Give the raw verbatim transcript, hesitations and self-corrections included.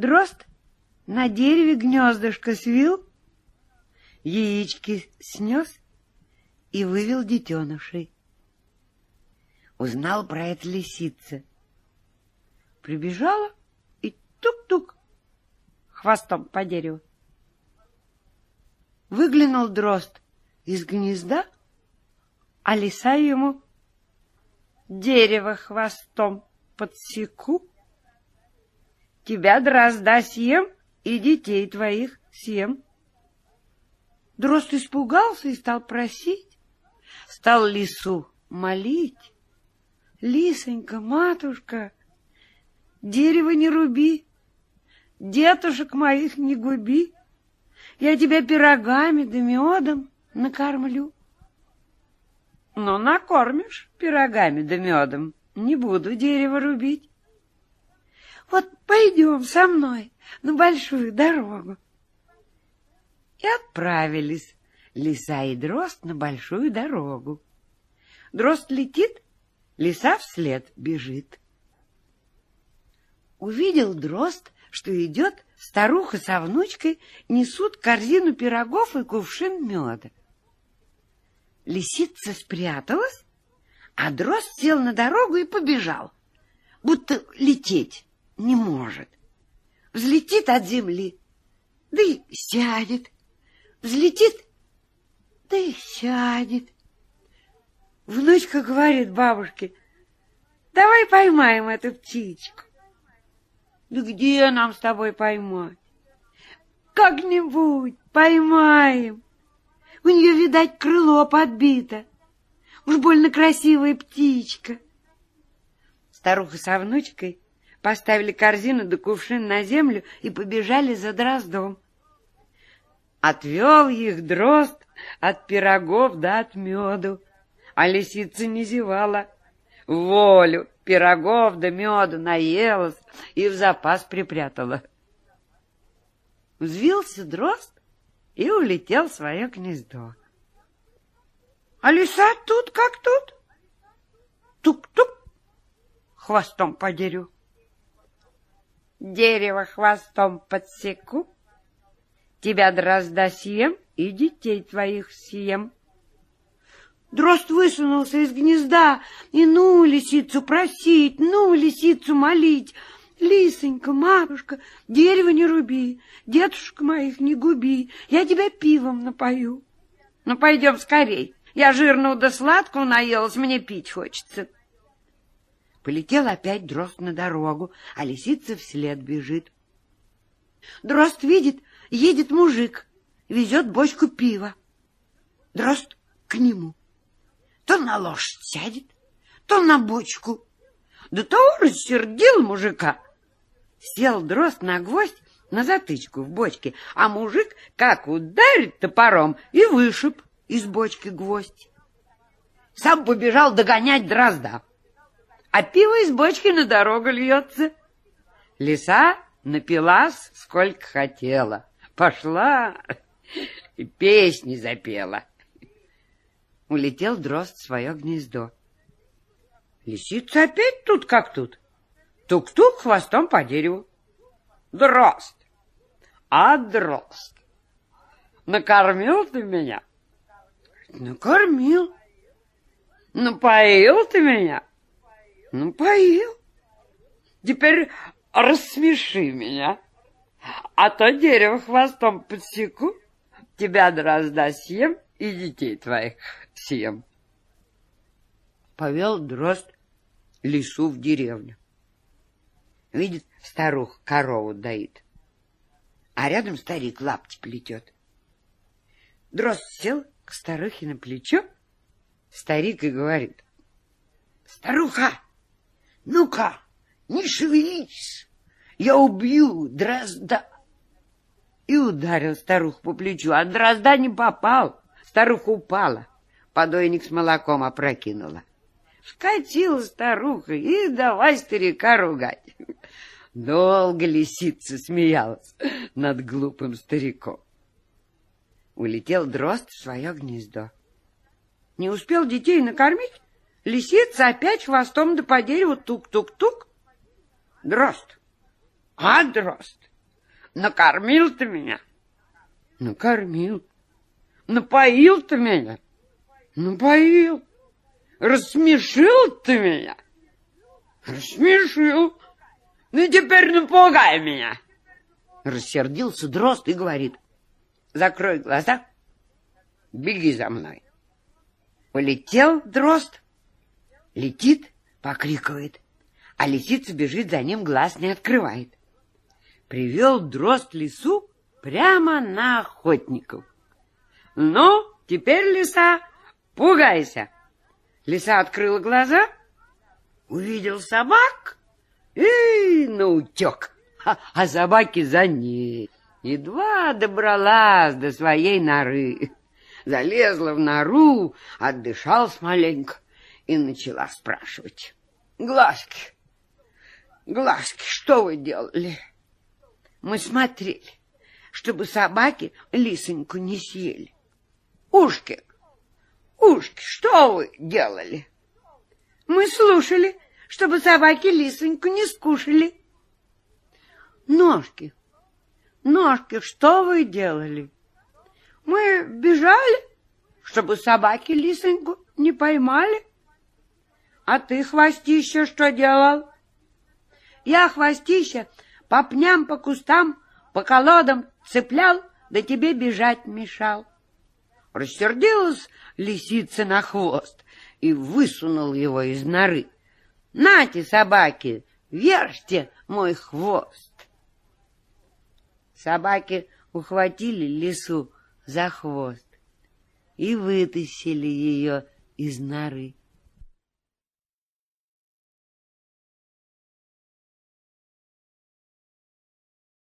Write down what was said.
Дрозд на дереве гнездышко свил, яички снес и вывел детенышей. Узнал про это лисица. Прибежала и тук-тук хвостом по дереву. Выглянул дрозд из гнезда, а лиса ему: дерево хвостом подсеку, тебя, дрозда, съем и детей твоих съем. Дрозд испугался и стал просить, стал лису молить: лисонька, матушка, дерево не руби, детушек моих не губи, я тебя пирогами да медом накормлю. Но накормишь пирогами да медом, не буду дерево рубить. Вот пойдем со мной на большую дорогу. И отправились лиса и дрозд на большую дорогу. Дрозд летит, лиса вслед бежит. Увидел дрозд, что идет старуха со внучкой, несут корзину пирогов и кувшин меда. Лисица спряталась, а дрозд сел на дорогу и побежал, будто лететь не может. Взлетит от земли, да и сядет. Взлетит, да и сядет. Внучка говорит бабушке: давай поймаем эту птичку. Да где нам с тобой поймать? Как-нибудь поймаем. У нее, видать, крыло подбито. Уж больно красивая птичка. Старуха со внучкой поставили корзину да кувшин на землю и побежали за дроздом. Отвел их дрозд от пирогов да от меду, а лисица не зевала. Волю пирогов да меду наелась и в запас припрятала. Взвился дрозд и улетел в свое гнездо. А лиса тут как тут. Тук-тук хвостом по дереву. Дерево хвостом подсеку, тебя, дрозда, съем и детей твоих съем. Дрозд высунулся из гнезда и ну лисицу просить, ну лисицу молить: лисонька, матушка, дерево не руби, детушек моих не губи, я тебя пивом напою. Ну, пойдем скорей, я жирного да сладкого наелась, мне пить хочется. Полетел опять дрозд на дорогу, а лисица вслед бежит. Дрозд видит, едет мужик, везет бочку пива. Дрозд к нему. То на лошадь сядет, то на бочку. До того рассердил мужика. Сел дрозд на гвоздь, на затычку в бочке, а мужик как ударит топором и вышиб из бочки гвоздь. Сам побежал догонять дрозда, а пиво из бочки на дорогу льется. Лиса напилась, сколько хотела, пошла и песни запела. Улетел дрозд в свое гнездо. Лисица опять тут как тут. Тук-тук хвостом по дереву. Дрозд, а дрозд, накормил ты меня? Накормил. Напоил ты меня? Напоил. Теперь рассмеши меня, а то дерево хвостом подсеку, тебя, дрозда, съем и детей твоих съем. Повел дрозд лису в деревню. Видит, старуха корову доит, а рядом старик лапти плетет. Дрозд сел к старухе на плечо, старик и говорит: старуха, ну-ка, не шевелись, я убью дрозда. И ударил старуху по плечу, а дрозда не попал. Старуха упала, подойник с молоком опрокинула. Вскочила старуха и давай старика ругать. Долго лисица смеялась над глупым стариком. Улетел дрозд в свое гнездо. Не успел детей накормить, лисица опять хвостом да по дереву тук-тук-тук. Дрозд, а дрозд, Накормил ты меня? Накормил. Напоил ты меня? Напоил. Рассмешил ты меня? Рассмешил. Ну, теперь напугай меня. Рассердился дрозд и говорит: закрой глаза, беги за мной. Полетел дрозд, летит, покрикивает, а лисица бежит за ним, глаз не открывает. Привел дрозд лису прямо на охотников. Ну, теперь, лиса, пугайся. Лиса открыла глаза, увидел собак и наутек, а, а собаки за ней. Едва добралась до своей норы, залезла в нору, отдышалась маленько и начала спрашивать: глазки, глазки, что вы делали? Мы смотрели, чтобы собаки лисоньку не съели. Ушки, ушки, что вы делали? Мы слушали, чтобы собаки лисоньку не скушали. Ножки, ножки, что вы делали? Мы бежали, чтобы собаки лисоньку не поймали. А ты, хвостище, что делал? Я, хвостище, по пням, по кустам, по колодам цеплял, да тебе бежать мешал. Рассердилась лисица на хвост и высунул его из норы. Нате, собаки, вержьте мой хвост. Собаки ухватили лису за хвост и вытащили ее из норы.